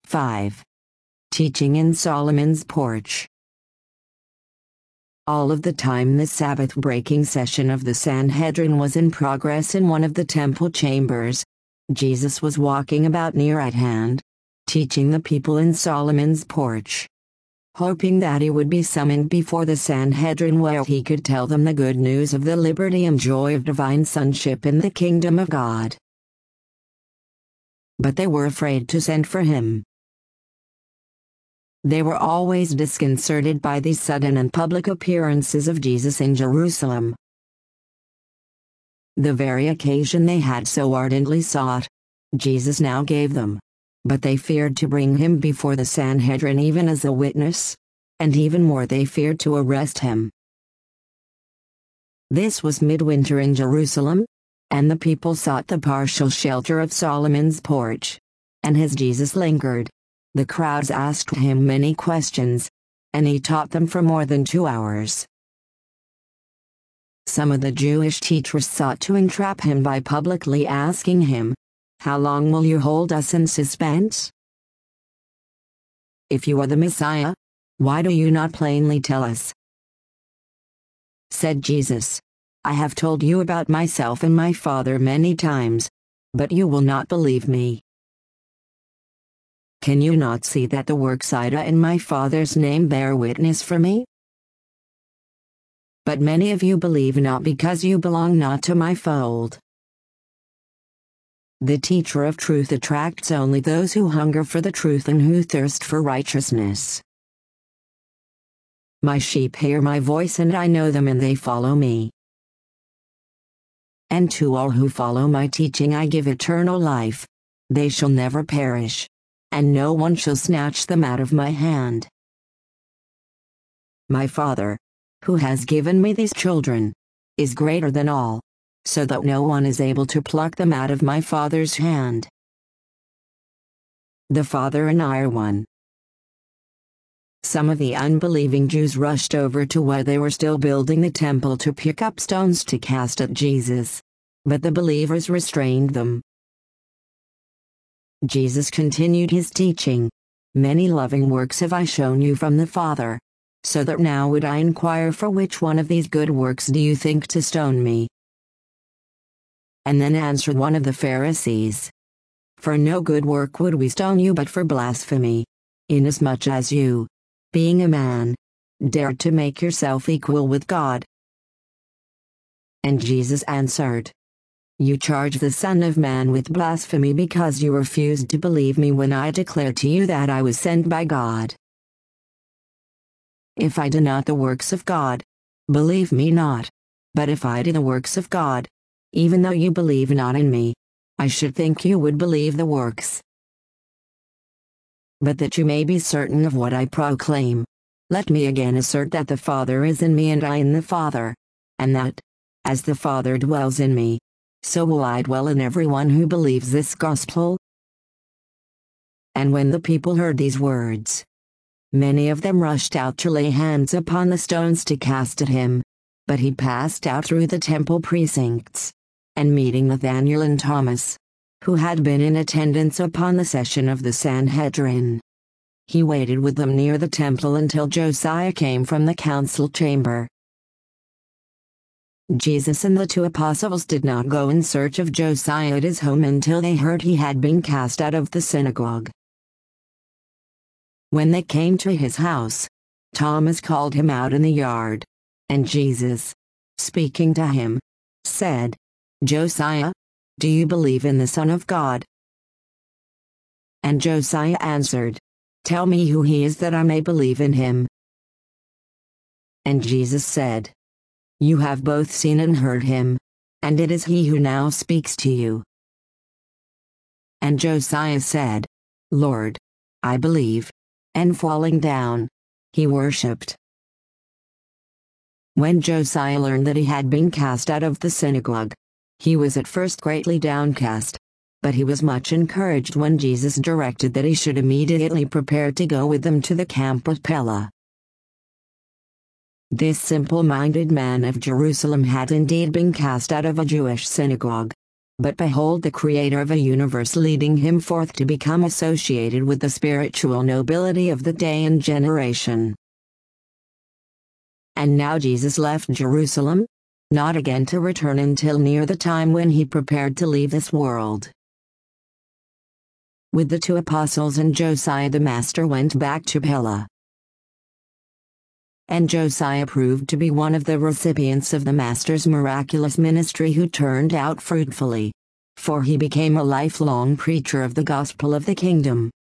5. Teaching in Solomon's Porch. All of the time the Sabbath-breaking session of the Sanhedrin was in progress in one of the temple chambers, Jesus was walking about near at hand, teaching the people in Solomon's Porch, hoping that he would be summoned before the Sanhedrin where he could tell them the good news of the liberty and joy of divine sonship in the kingdom of God. But they were afraid to send for him. They were always disconcerted by these sudden and public appearances of Jesus in Jerusalem. The very occasion they had so ardently sought, Jesus now gave them. But they feared to bring him before the Sanhedrin even as a witness, and even more they feared to arrest him. This was midwinter in Jerusalem, and the people sought the partial shelter of Solomon's Porch. And as Jesus lingered, the crowds asked him many questions, and he taught them for more than 2 hours. Some of the Jewish teachers sought to entrap him by publicly asking him, "How long will you hold us in suspense? If you are the Messiah, why do you not plainly tell us?" Said Jesus, "I have told you about myself and my Father many times, but you will not believe me. Can you not see that the works I do in my Father's name bear witness for me? But many of you believe not because you belong not to my fold." The teacher of truth attracts only those who hunger for the truth and who thirst for righteousness. My sheep hear my voice and I know them and they follow me. And to all who follow my teaching I give eternal life. They shall never perish, and no one shall snatch them out of my hand. My Father, who has given me these children, is greater than all, so that no one is able to pluck them out of my Father's hand. The Father and I are one. Some of the unbelieving Jews rushed over to where they were still building the temple to pick up stones to cast at Jesus, but the believers restrained them. Jesus continued his teaching, "Many loving works have I shown you from the Father, so that now would I inquire for which one of these good works do you think to stone me?" And then answered one of the Pharisees, "For no good work would we stone you but for blasphemy, inasmuch as you, being a man, dared to make yourself equal with God." And Jesus answered, "You charge the Son of Man with blasphemy because you refused to believe me when I declared to you that I was sent by God. If I do not the works of God, believe me not, but if I do the works of God, even though you believe not in me, I should think you would believe the works. But that you may be certain of what I proclaim, let me again assert that the Father is in me and I in the Father, and that, as the Father dwells in me, so will I dwell in everyone who believes this gospel." And when the people heard these words, many of them rushed out to lay hands upon the stones to cast at him, but he passed out through the temple precincts, and meeting Nathanael and Thomas, who had been in attendance upon the session of the Sanhedrin, he waited with them near the temple until Josiah came from the council chamber. Jesus and the 2 apostles did not go in search of Josiah at his home until they heard he had been cast out of the synagogue. When they came to his house, Thomas called him out in the yard, and Jesus, speaking to him, said, "Josiah, do you believe in the Son of God?" And Josiah answered, "Tell me who he is that I may believe in him." And Jesus said, "You have both seen and heard him, and it is he who now speaks to you." And Josiah said, "Lord, I believe," and falling down, he worshipped. When Josiah learned that he had been cast out of the synagogue, he was at first greatly downcast, but he was much encouraged when Jesus directed that he should immediately prepare to go with them to the camp at Pella. This simple-minded man of Jerusalem had indeed been cast out of a Jewish synagogue, But behold the Creator of a universe leading him forth to become associated with the spiritual nobility of the day and generation. And now Jesus left Jerusalem, not again to return until near the time when he prepared to leave this world. With the 2 apostles and Josiah the master went back to Pella. And Josiah proved to be one of the recipients of the master's miraculous ministry who turned out fruitfully. For he became a lifelong preacher of the gospel of the kingdom.